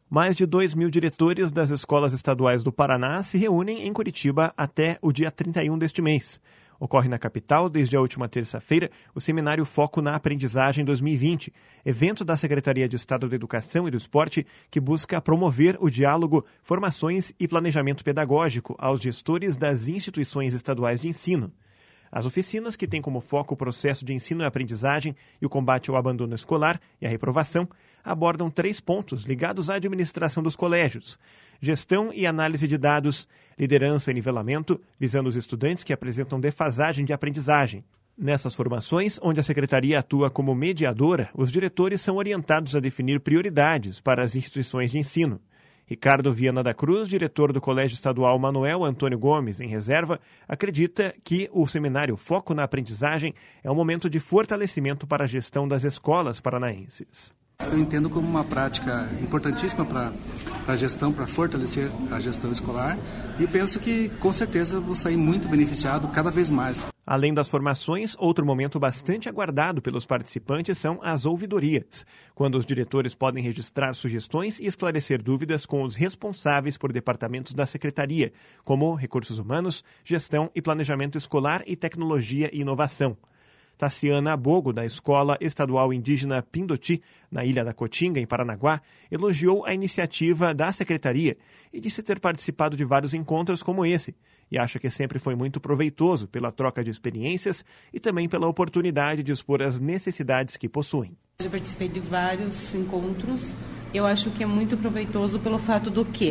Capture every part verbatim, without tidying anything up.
Mais de dois mil diretores das escolas estaduais do Paraná se reúnem em Curitiba até o dia trinta e um deste mês. Ocorre na capital, desde a última terça-feira, o seminário Foco na Aprendizagem dois mil e vinte, evento da Secretaria de Estado da Educação e do Esporte que busca promover o diálogo, formações e planejamento pedagógico aos gestores das instituições estaduais de ensino. As oficinas, que têm como foco o processo de ensino e aprendizagem e o combate ao abandono escolar e à reprovação, abordam três pontos ligados à administração dos colégios: gestão e análise de dados, liderança e nivelamento, visando os estudantes que apresentam defasagem de aprendizagem. Nessas formações, onde a Secretaria atua como mediadora, os diretores são orientados a definir prioridades para as instituições de ensino. Ricardo Viana da Cruz, diretor do Colégio Estadual Manuel Antônio Gomes, em reserva, acredita que o seminário Foco na Aprendizagem é um momento de fortalecimento para a gestão das escolas paranaenses. Eu entendo como uma prática importantíssima para a gestão, para fortalecer a gestão escolar, e penso que, com certeza, vou sair muito beneficiado cada vez mais. Além das formações, outro momento bastante aguardado pelos participantes são as ouvidorias, quando os diretores podem registrar sugestões e esclarecer dúvidas com os responsáveis por departamentos da Secretaria, como Recursos Humanos, Gestão e Planejamento Escolar e Tecnologia e Inovação. Tassiana Abogo, da Escola Estadual Indígena Pindoti, na Ilha da Cotinga, em Paranaguá, elogiou a iniciativa da Secretaria e disse ter participado de vários encontros como esse, e acha que sempre foi muito proveitoso pela troca de experiências e também pela oportunidade de expor as necessidades que possuem. Eu participei de vários encontros. Eu acho que é muito proveitoso pelo fato do que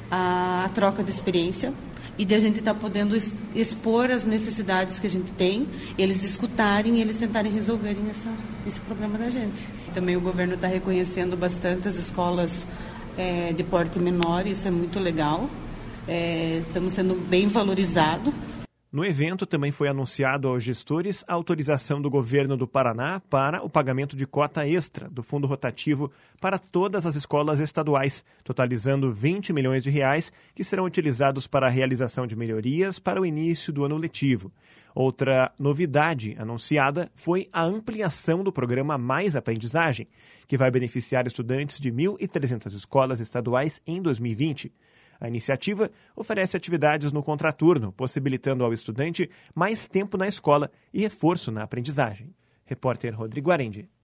a troca de experiência e de a gente estar tá podendo expor as necessidades que a gente tem, eles escutarem e eles tentarem resolverem essa, esse problema da gente. Também o governo está reconhecendo bastante as escolas é, de porte menor, isso é muito legal. É, estamos sendo bem valorizados. No evento também foi anunciado aos gestores a autorização do governo do Paraná para o pagamento de cota extra do fundo rotativo para todas as escolas estaduais, totalizando vinte milhões de reais que serão utilizados para a realização de melhorias para o início do ano letivo. Outra novidade anunciada foi a ampliação do programa Mais Aprendizagem, que vai beneficiar estudantes de mil e trezentas escolas estaduais em dois mil e vinte. A iniciativa oferece atividades no contraturno, possibilitando ao estudante mais tempo na escola e reforço na aprendizagem. Repórter Rodrigo Arendi.